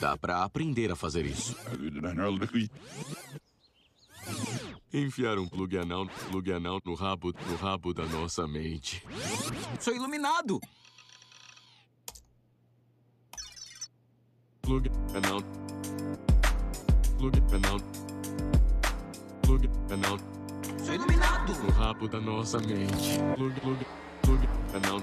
Dá pra aprender a fazer isso. Enfiar um plug anal no rabo da nossa mente. Sou iluminado! Plug anal Sou iluminado! no rabo da nossa mente. Plug anal.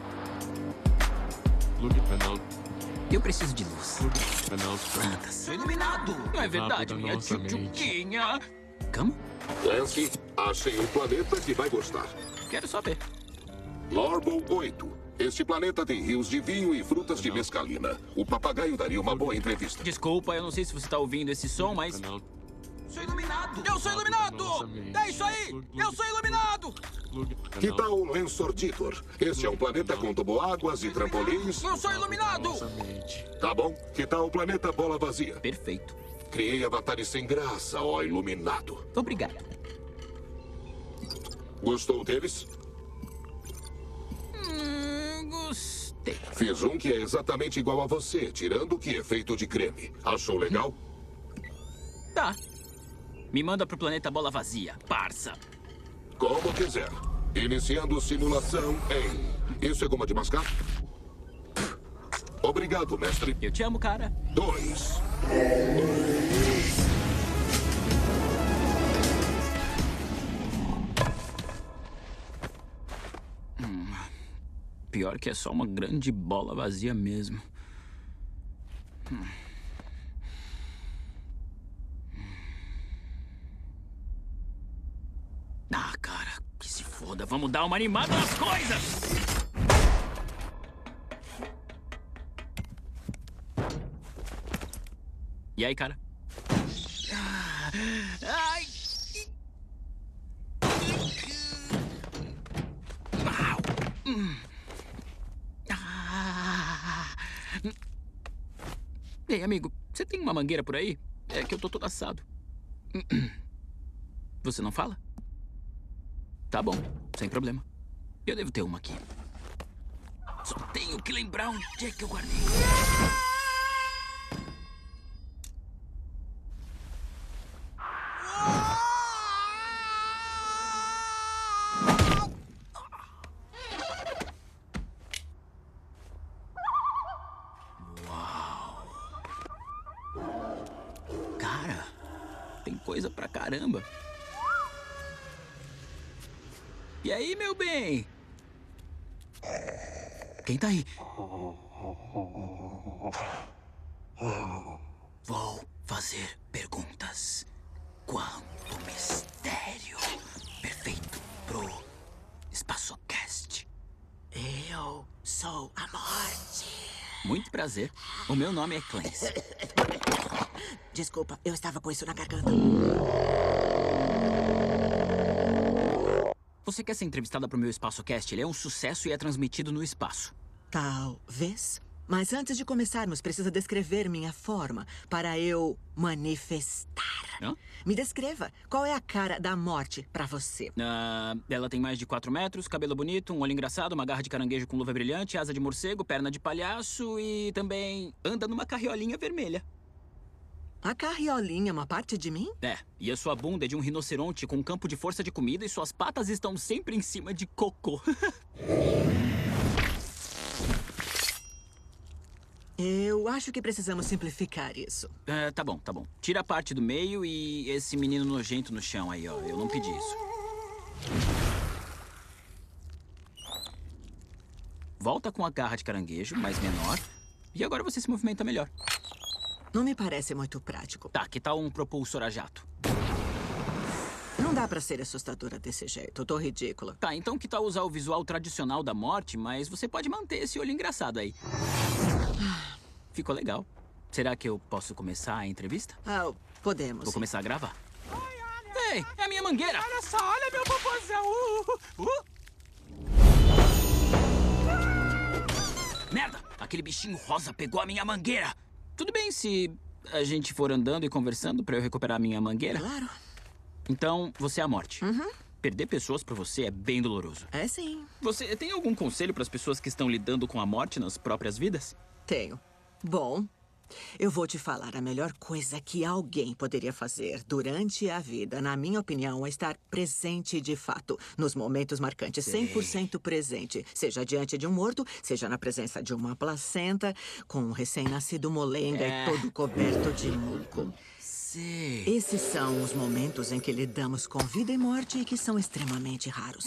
Eu preciso de luz. Plug anal. Plantas. Sou iluminado! Não é verdade, da minha nossa mente. tchutchuquinha? Cama? Lance, achei um planeta que vai gostar. Quero só ver. Lorbo 8. Este planeta tem rios de vinho e frutas de mescalina. O papagaio daria uma boa entrevista. Desculpa, eu não sei se você tá ouvindo esse som, mas... Anal. Sou iluminado! Eu sou iluminado! É isso aí! Eu sou iluminado! Que tal o Lensortitor? Este é um planeta com toboáguas e trampolins. Eu sou iluminado! Nossa mente. Tá bom. Que tal o planeta Bola Vazia? Perfeito. Criei avatares sem graça, ó iluminado. Obrigado. Gostou deles? Gostei. Fiz um que é exatamente igual a você, tirando o que é feito de creme. Achou legal? Tá. Me manda pro planeta Bola Vazia, parça. Como quiser. Iniciando simulação em... Isso é goma de mascar? Obrigado, mestre. Eu te amo, cara. 2. Pior que é só uma grande bola vazia mesmo. Ah, cara, que se foda. Vamos dar uma animada nas coisas! E aí, cara? Ai! Au! Ei, amigo, você tem uma mangueira por aí? É que eu tô todo assado. Você não fala? Tá bom, sem problema. Eu devo ter uma aqui. Só tenho que lembrar onde é que eu guardei. Cara, tem coisa pra caramba. E aí, meu bem? Quem tá aí? Vou fazer perguntas. Quanto mistério. Perfeito pro EspaçoCast. Eu sou a morte. Muito prazer. O meu nome é Clancy. Desculpa, eu estava com isso na garganta. Você quer ser entrevistada pro meu EspaçoCast? Ele é um sucesso e é transmitido no espaço. Talvez. Mas antes de começarmos, precisa descrever minha forma para eu manifestar. Hã? Me descreva. Qual é a cara da morte pra você? Ela tem mais de 4 metros, cabelo bonito, um olho engraçado, uma garra de caranguejo com luva brilhante, asa de morcego, perna de palhaço e também anda numa carriolinha vermelha. A carriolinha é uma parte de mim? É, e a sua bunda é de um rinoceronte com um campo de força de comida e suas patas estão sempre em cima de cocô. Eu acho que precisamos simplificar isso. Tá bom, tá bom. Tira a parte do meio e esse menino nojento no chão aí, ó. Eu não pedi isso. Volta com a garra de caranguejo, mais menor. E agora você se movimenta melhor. Não me parece muito prático. Tá, que tal um propulsor a jato? Não dá pra ser assustadora desse jeito. Eu tô ridícula. Tá, então que tal usar o visual tradicional da morte, mas você pode manter esse olho engraçado aí. Ficou legal. Será que eu posso começar a entrevista? Ah, podemos. Vou começar a gravar. Ei, é a minha mangueira! Olha só, olha meu popozão. Merda! Aquele bichinho rosa pegou a minha mangueira! Tudo bem se a gente for andando e conversando pra eu recuperar a minha mangueira? Claro. Então, você é a morte. Uhum. Perder pessoas pra você é bem doloroso. É sim. Você tem algum conselho pras pessoas que estão lidando com a morte nas próprias vidas? Tenho. Bom, Eu vou te falar, a melhor coisa que alguém poderia fazer durante a vida, na minha opinião, é estar presente de fato, nos momentos marcantes, 100% presente. Seja diante de um morto, seja na presença de uma placenta, com um recém-nascido molenga e todo coberto de muco. Sei. Esses são os momentos em que lidamos com vida e morte e que são extremamente raros.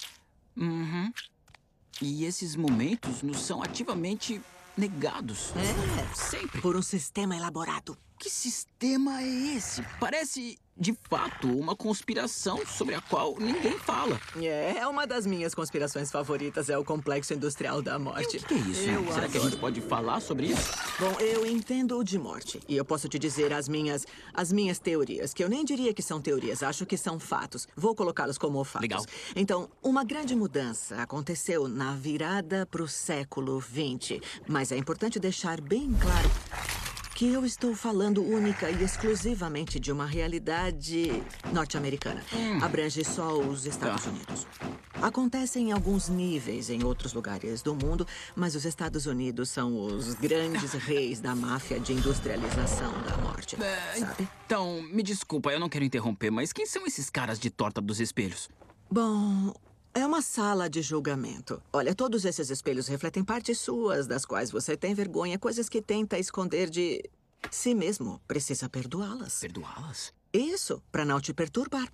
E esses momentos nos são ativamente negados. Sempre. Por um sistema elaborado. Que sistema é esse? Parece, de fato, uma conspiração sobre a qual ninguém fala. É uma das minhas conspirações favoritas, é o complexo industrial da morte. O que é isso? Eu Será que a gente pode falar sobre isso? Bom, eu entendo de morte. E eu posso te dizer as minhas teorias, que eu nem diria que são teorias, acho que são fatos. Vou colocá-los como fatos. Legal. Então, uma grande mudança aconteceu na virada para o século XX. Mas é importante deixar bem claro que eu estou falando única e exclusivamente de uma realidade norte-americana. Abrange só os Estados Unidos. Acontece em alguns níveis em outros lugares do mundo, mas os Estados Unidos são os grandes reis da máfia de industrialização da morte, sabe? Então, me desculpa, eu não quero interromper, mas quem são esses caras de torta dos espelhos? Bom, é uma sala de julgamento. Olha, todos esses espelhos refletem partes suas, das quais você tem vergonha, coisas que tenta esconder de si mesmo. Precisa perdoá-las. Perdoá-las? Isso, pra não te perturbar.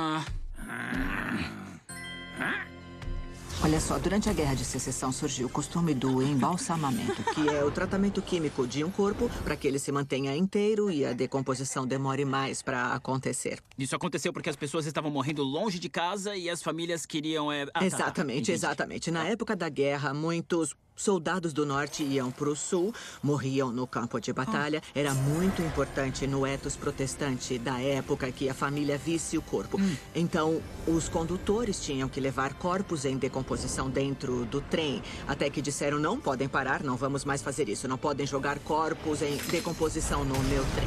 Olha só, durante a Guerra de Secessão surgiu o costume do embalsamamento, que é o tratamento químico de um corpo para que ele se mantenha inteiro e a decomposição demore mais para acontecer. Isso aconteceu porque as pessoas estavam morrendo longe de casa e as famílias queriam... Exatamente, exatamente. Na época da guerra, muitos soldados do norte iam para o sul, morriam no campo de batalha. Era muito importante no ethos protestante da época que a família visse o corpo. Então, os condutores tinham que levar corpos em decomposição dentro do trem, até que disseram, não podem parar, não vamos mais fazer isso, não podem jogar corpos em decomposição no meu trem.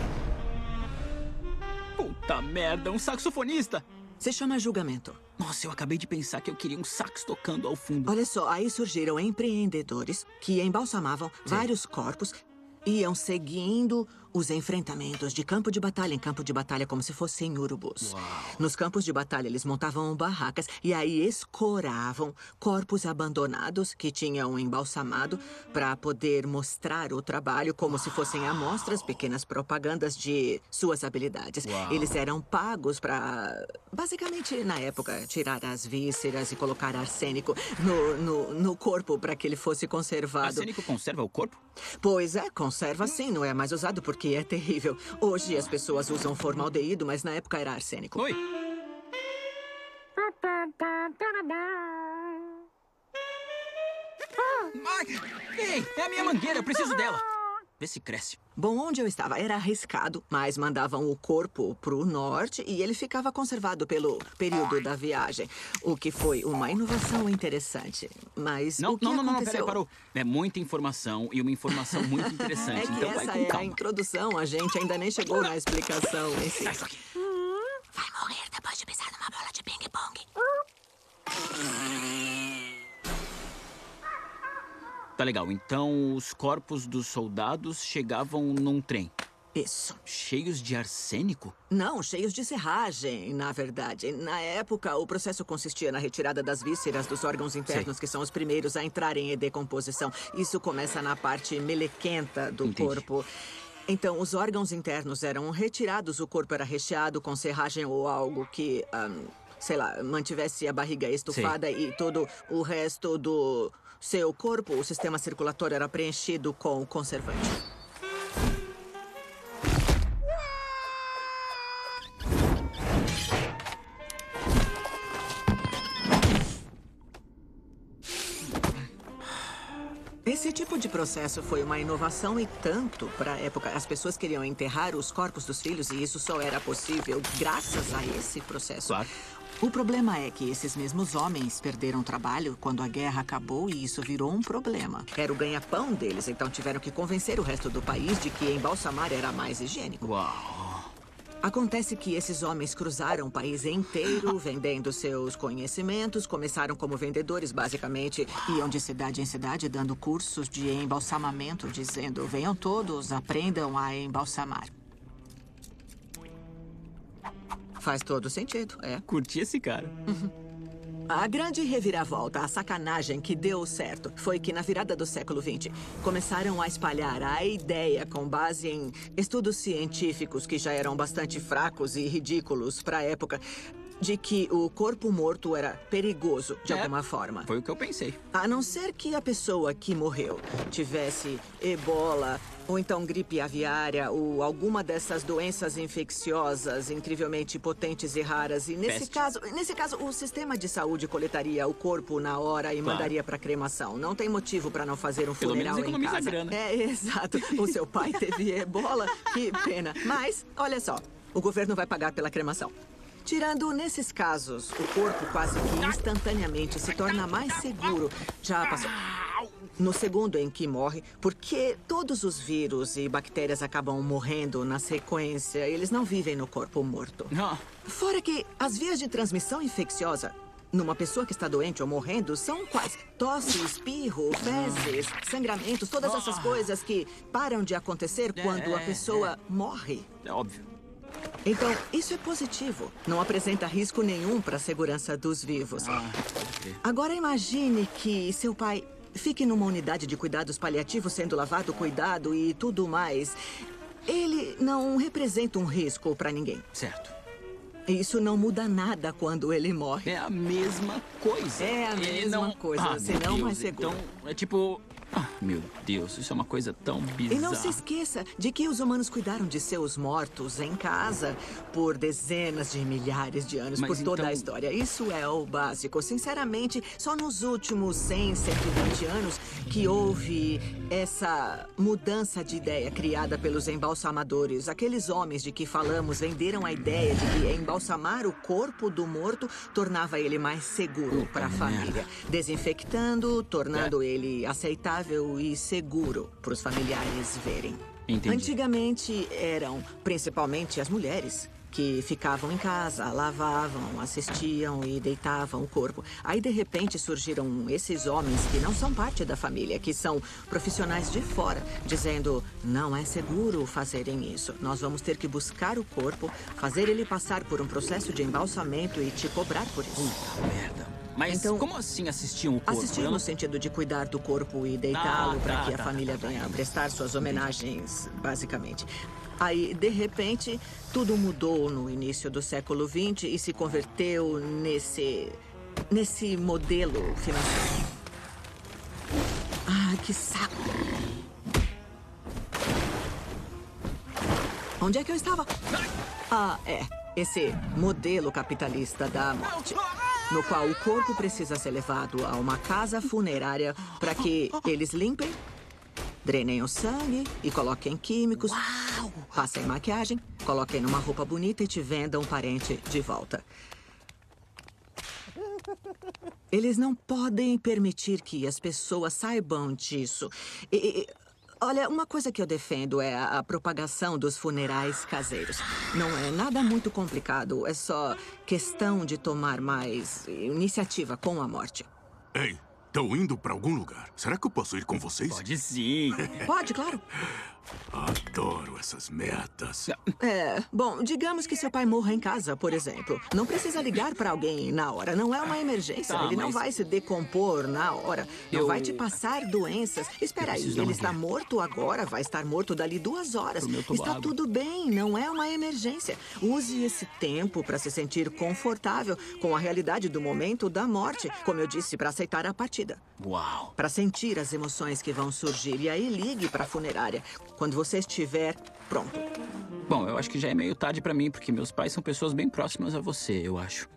Puta merda, um saxofonista! Se chama julgamento. Nossa, eu acabei de pensar que eu queria um sax tocando ao fundo. Olha só, aí surgiram empreendedores que embalsamavam vários corpos, iam seguindo os enfrentamentos de campo de batalha em campo de batalha como se fossem urubus. Nos campos de batalha, eles montavam barracas e aí escoravam corpos abandonados que tinham embalsamado para poder mostrar o trabalho como se fossem amostras, pequenas propagandas de suas habilidades. Eles eram pagos para, basicamente, na época, tirar as vísceras e colocar arsênico no corpo para que ele fosse conservado. Arsênico conserva o corpo? Pois é, conserva sim, não é mais usado porque é terrível. Hoje as pessoas usam formaldeído, mas na época era arsênico. Oi. Ei, é a minha mangueira, eu preciso dela. Vê se cresce. Bom, onde eu estava era arriscado, mas mandavam o corpo pro norte e ele ficava conservado pelo período da viagem, o que foi uma inovação interessante. Mas o que aconteceu... Peraí, parou. É muita informação e uma informação muito interessante. É que então essa vai com é calma. a introdução, a gente ainda nem chegou na explicação em si. Sai isso aqui. Vai morrer depois de pisar numa bola de ping-pong. Tá legal, então os corpos dos soldados chegavam num trem. Isso. Cheios de arsênico? Não, cheios de serragem, na verdade. Na época, o processo consistia na retirada das vísceras dos órgãos internos, que são os primeiros a entrarem em decomposição. Isso começa na parte melequenta do corpo. Então, os órgãos internos eram retirados, o corpo era recheado com serragem ou algo que, sei lá, mantivesse a barriga estufada e todo o resto do seu corpo, o sistema circulatório era preenchido com conservante. Esse tipo de processo foi uma inovação e tanto para a época. As pessoas queriam enterrar os corpos dos filhos e isso só era possível graças a esse processo. Claro. O problema é que esses mesmos homens perderam trabalho quando a guerra acabou e isso virou um problema. Era o ganha-pão deles, então tiveram que convencer o resto do país de que embalsamar era mais higiênico. Uau! Acontece que esses homens cruzaram o país inteiro, vendendo seus conhecimentos. Começaram como vendedores, basicamente. Iam de cidade em cidade, dando cursos de embalsamamento, dizendo: venham todos, aprendam a embalsamar. Faz todo sentido, é. Curti esse cara. A grande reviravolta, a sacanagem que deu certo, foi que na virada do século XX, começaram a espalhar a ideia com base em estudos científicos que já eram bastante fracos e ridículos para a época, de que o corpo morto era perigoso de alguma forma. Foi o que eu pensei. A não ser que a pessoa que morreu tivesse ebola, ou então gripe aviária, ou alguma dessas doenças infecciosas incrivelmente potentes e raras. E nesse caso, o sistema de saúde coletaria o corpo na hora e mandaria para cremação. Não tem motivo para não fazer um funeral em casa. Grana. É, exato. O seu pai teve ebola, que pena. Mas, olha só, o governo vai pagar pela cremação. Tirando nesses casos, o corpo quase que instantaneamente se torna mais seguro. Já passou. No segundo em que morre, porque todos os vírus e bactérias acabam morrendo na sequência, eles não vivem no corpo morto. Fora que as vias de transmissão infecciosa numa pessoa que está doente ou morrendo são quais? Tosse, espirro, fezes, sangramentos, todas essas coisas que param de acontecer quando a pessoa morre. É óbvio. Então, isso é positivo. Não apresenta risco nenhum para a segurança dos vivos. Agora imagine que seu pai fique numa unidade de cuidados paliativos sendo lavado, cuidado e tudo mais. Ele não representa um risco para ninguém. Certo. Isso não muda nada quando ele morre. É a mesma coisa. É a mesma coisa, senão mais seguro. Então, é tipo... meu Deus, isso é uma coisa tão bizarra. E não se esqueça de que os humanos cuidaram de seus mortos em casa por dezenas de milhares de anos, por toda a história. Isso é o básico. Sinceramente, só nos últimos 100, 120 anos que houve essa mudança de ideia criada pelos embalsamadores. Aqueles homens de que falamos venderam a ideia de que embalsamar o corpo do morto tornava ele mais seguro para a família, desinfectando, tornando ele aceitável e seguro para os familiares verem. Entendi. Antigamente eram principalmente as mulheres que ficavam em casa, lavavam, assistiam e deitavam o corpo. Aí, de repente, surgiram esses homens que não são parte da família, que são profissionais de fora, dizendo: não é seguro fazerem isso. Nós vamos ter que buscar o corpo, fazer ele passar por um processo de embalsamento e te cobrar por isso. Puta merda. Mas então, como assim assistiam o corpo? Assistir no sentido de cuidar do corpo e deitá-lo para que a família venha prestar suas homenagens, basicamente. Aí, de repente, tudo mudou no início do século XX e se converteu nesse modelo financeiro. Ah, que saco! Onde é que eu estava? Esse modelo capitalista da morte, no qual o corpo precisa ser levado a uma casa funerária para que eles limpem, drenem o sangue e coloquem químicos, passem maquiagem, coloquem numa roupa bonita e te vendam um parente de volta. Eles não podem permitir que as pessoas saibam disso. Olha, uma coisa que eu defendo é a propagação dos funerais caseiros. Não é nada muito complicado, é só questão de tomar mais iniciativa com a morte. Ei, estão indo para algum lugar. Será que eu posso ir com vocês? Pode sim. Pode, claro. Adoro essas merdas. Bom, digamos que seu pai morra em casa, por exemplo. Não precisa ligar para alguém na hora. Não é uma emergência. Ele não vai se decompor na hora. Não vai te passar doenças. Espera aí, ele está morto agora, vai estar morto dali 2 horas. Está tudo bem, não é uma emergência. Use esse tempo para se sentir confortável com a realidade do momento da morte. Como eu disse, para aceitar a partida. Uau! Para sentir as emoções que vão surgir. E aí ligue para a funerária quando você estiver pronto. Bom, eu acho que já é meio tarde pra mim, porque meus pais são pessoas bem próximas a você, eu acho.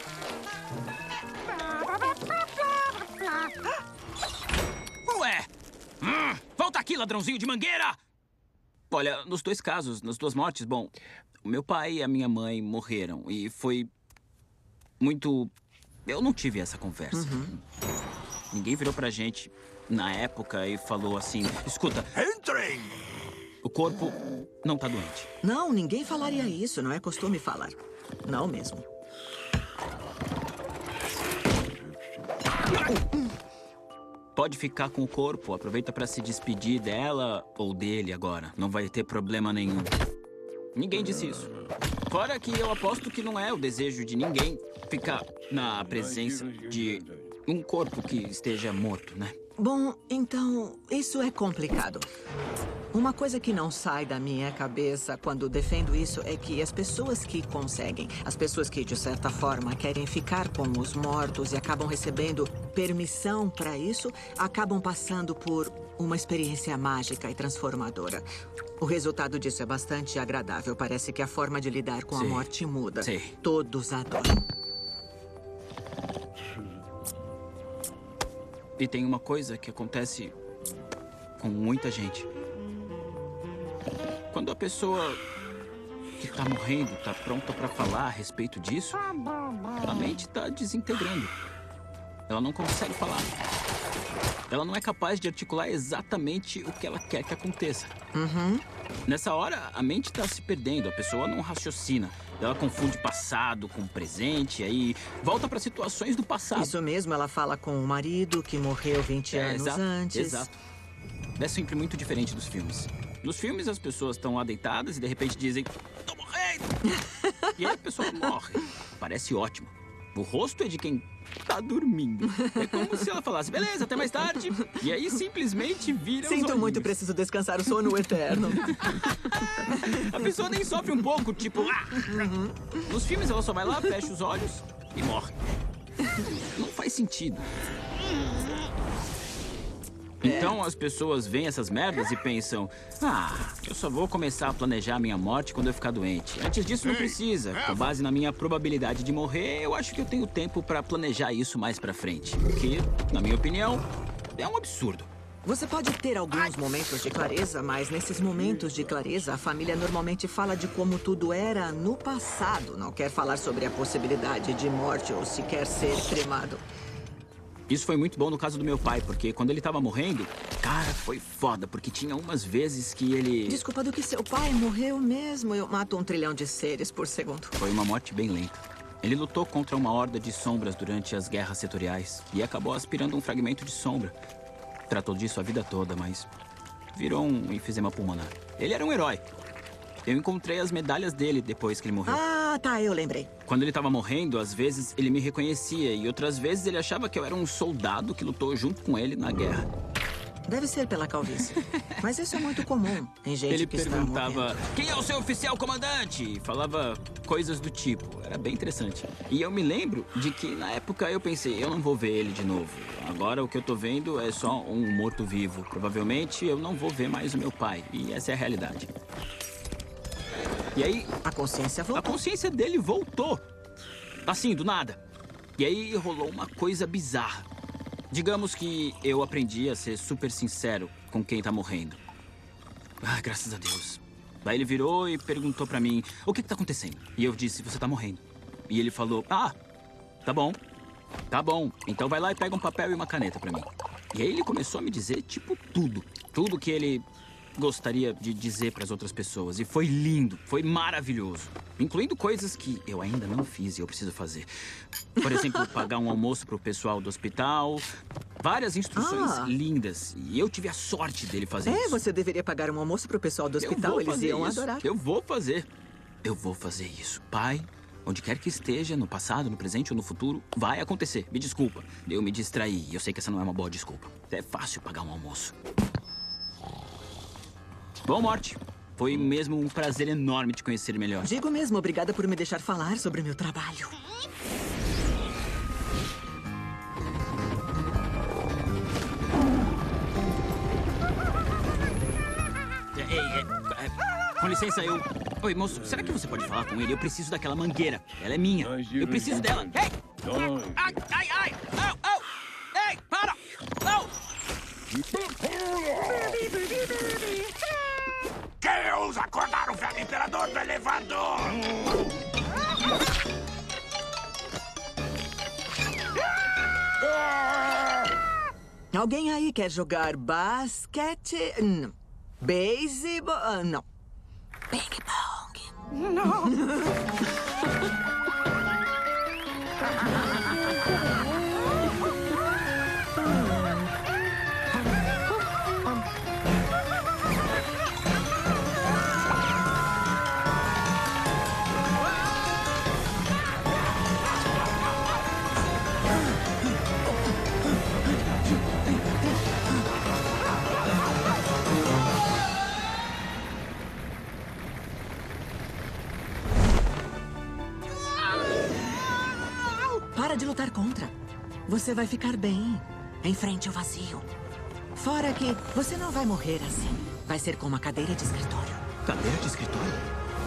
Ué! Volta aqui, ladrãozinho de mangueira! Olha, nos 2 casos, nas 2 mortes, bom, o meu pai e a minha mãe morreram e foi muito... Eu não tive essa conversa. Ninguém virou pra gente na época e falou assim: escuta... Entrem! O corpo não tá doente. Não, ninguém falaria isso. Não é costume falar. Não mesmo. Pode ficar com o corpo. Aproveita pra se despedir dela ou dele agora. Não vai ter problema nenhum. Ninguém disse isso. Fora que eu aposto que não é o desejo de ninguém ficar na presença de um corpo que esteja morto, né? Bom, então, isso é complicado. Uma coisa que não sai da minha cabeça quando defendo isso é que as pessoas que conseguem, as pessoas que, de certa forma, querem ficar com os mortos e acabam recebendo permissão para isso, acabam passando por uma experiência mágica e transformadora. O resultado disso é bastante agradável. Parece que a forma de lidar com a morte muda. Sim. Todos adoram. E tem uma coisa que acontece com muita gente. Quando a pessoa que tá morrendo tá pronta pra falar a respeito disso, a mente tá desintegrando. Ela não consegue falar. Ela não é capaz de articular exatamente o que ela quer que aconteça. Nessa hora, a mente tá se perdendo. A pessoa não raciocina. Ela confunde passado com presente, aí volta para situações do passado. Isso mesmo, ela fala com o marido que morreu 20 anos antes. Exato. É sempre muito diferente dos filmes. Nos filmes, as pessoas estão lá deitadas e de repente dizem: "Tô morrendo!" E aí a pessoa morre. Parece ótimo. O rosto é de quem tá dormindo. É como se ela falasse: "Beleza, até mais tarde." E aí simplesmente vira os Sinto muito, olhinhos. preciso descansar o sono eterno. A pessoa nem sofre um pouco, tipo... Nos filmes ela só vai lá, fecha os olhos e morre. Não faz sentido. Então as pessoas veem essas merdas e pensam: eu só vou começar a planejar a minha morte quando eu ficar doente. Antes disso não precisa. Com base na minha probabilidade de morrer, eu acho que eu tenho tempo pra planejar isso mais pra frente. O que, na minha opinião, é um absurdo. Você pode ter alguns momentos de clareza, mas nesses momentos de clareza, a família normalmente fala de como tudo era no passado. Não quer falar sobre a possibilidade de morte ou sequer ser cremado. Isso foi muito bom no caso do meu pai, porque quando ele tava morrendo, cara, foi foda, porque tinha umas vezes que ele... Desculpa, do que seu pai morreu mesmo. Eu mato 1 trilhão de seres por segundo. Foi uma morte bem lenta. Ele lutou contra uma horda de sombras durante as guerras setoriais e acabou aspirando um fragmento de sombra. Tratou disso a vida toda, mas virou um enfisema pulmonar. Ele era um herói. Eu encontrei as medalhas dele depois que ele morreu. Ah, tá, eu lembrei. Quando ele tava morrendo, às vezes ele me reconhecia e outras vezes ele achava que eu era um soldado que lutou junto com ele na guerra. Deve ser pela calvície. Mas isso é muito comum em gente Ele que está perguntava: morrendo. "Quem é o seu oficial comandante?" E falava coisas do tipo. Era bem interessante. E eu me lembro de que na época eu pensei: eu não vou ver ele de novo. Agora o que eu tô vendo é só um morto-vivo. Provavelmente eu não vou ver mais o meu pai. E essa é a realidade. E aí, A consciência a voltou. consciência dele voltou. Assim, do nada. E aí rolou uma coisa bizarra. Digamos que eu aprendi a ser super sincero com quem tá morrendo. Graças a Deus. Daí ele virou e perguntou pra mim: "O que tá acontecendo?" E eu disse: "Você tá morrendo." E ele falou: tá bom. Tá bom. Então vai lá e pega um papel e uma caneta pra mim." E aí ele começou a me dizer, tipo, tudo. Tudo que ele gostaria de dizer pras outras pessoas. E foi lindo, foi maravilhoso. Incluindo coisas que eu ainda não fiz e eu preciso fazer. Por exemplo, pagar um almoço pro pessoal do hospital. Várias instruções lindas. E eu tive a sorte dele fazer isso. Você deveria pagar um almoço pro pessoal do Eu hospital. vou Eles fazer iam isso. adorar. Eu vou fazer. Eu vou fazer isso. Pai, onde quer que esteja, no passado, no presente ou no futuro, vai acontecer. Me desculpa. Eu me distraí. Eu sei que essa não é uma boa desculpa. É fácil pagar um almoço. Bom, Morte. Foi mesmo um prazer enorme te conhecer melhor. Digo mesmo, obrigada por me deixar falar sobre meu trabalho. Com licença, eu... Oi, moço, será que você pode falar com ele? Eu preciso daquela mangueira. Ela é minha. Eu preciso dela. Ei! Ai, ai, ai! Au, au! Ei, para! Au! Quem ousa acordar o velho imperador do elevador? Alguém aí quer jogar basquete? Não. Baseball... não. Ping pong. Não. Para de lutar contra. Você vai ficar bem. Enfrente o vazio. Fora que você não vai morrer assim. Vai ser com uma cadeira de escritório. Cadeira de escritório?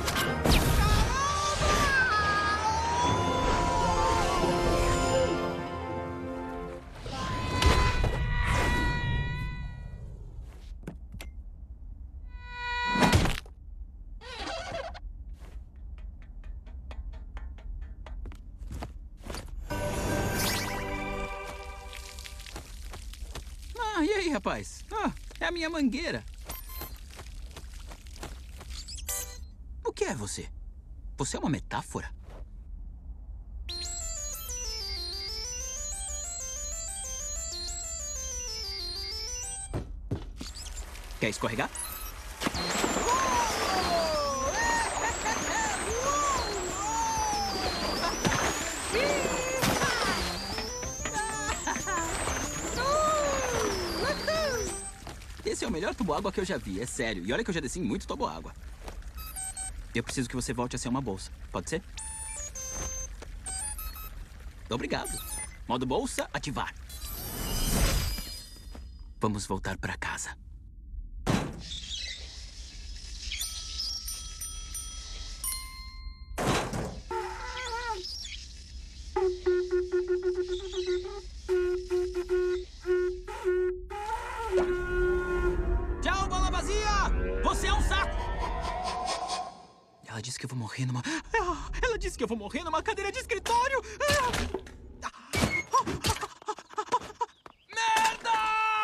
E aí, rapaz? É a minha mangueira. O que é você? Você é uma metáfora? Quer escorregar? Esse é o melhor toboágua que eu já vi, é sério. E olha que eu já desci em muito toboágua. Eu preciso que você volte a ser uma bolsa. Pode ser? Obrigado. Modo bolsa, ativar. Vamos voltar para casa. Tchau, bola vazia! Você é um saco! Ela disse que eu vou morrer numa... Ela disse que eu vou morrer numa cadeira de escritório! Merda!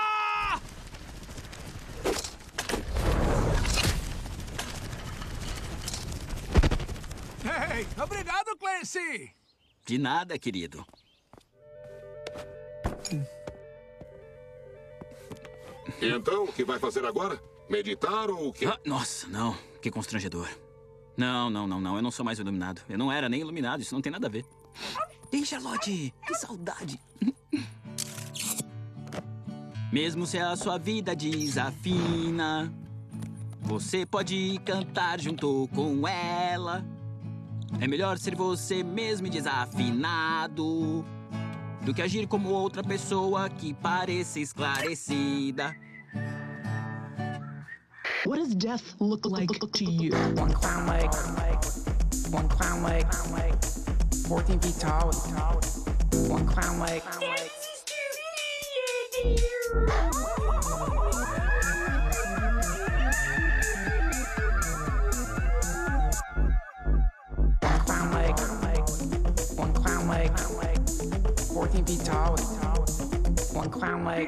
Hey, obrigado, Clancy! De nada, querido. Então, o que vai fazer agora? Meditar ou o quê? Nossa, não. Que constrangedor. Não. Eu não sou mais iluminado. Eu não era nem iluminado. Isso não tem nada a ver. Ei, Charlotte. Que saudade. Mesmo se a sua vida desafina, você pode cantar junto com ela. É melhor ser você mesmo e desafinado do que agir como outra pessoa que pareça esclarecida. What does death look like to you? One clown leg, one clown leg, 14 feet tall. One clown leg. One clown leg, 14 feet tall. One clown leg.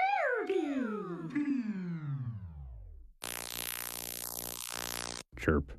Chirp.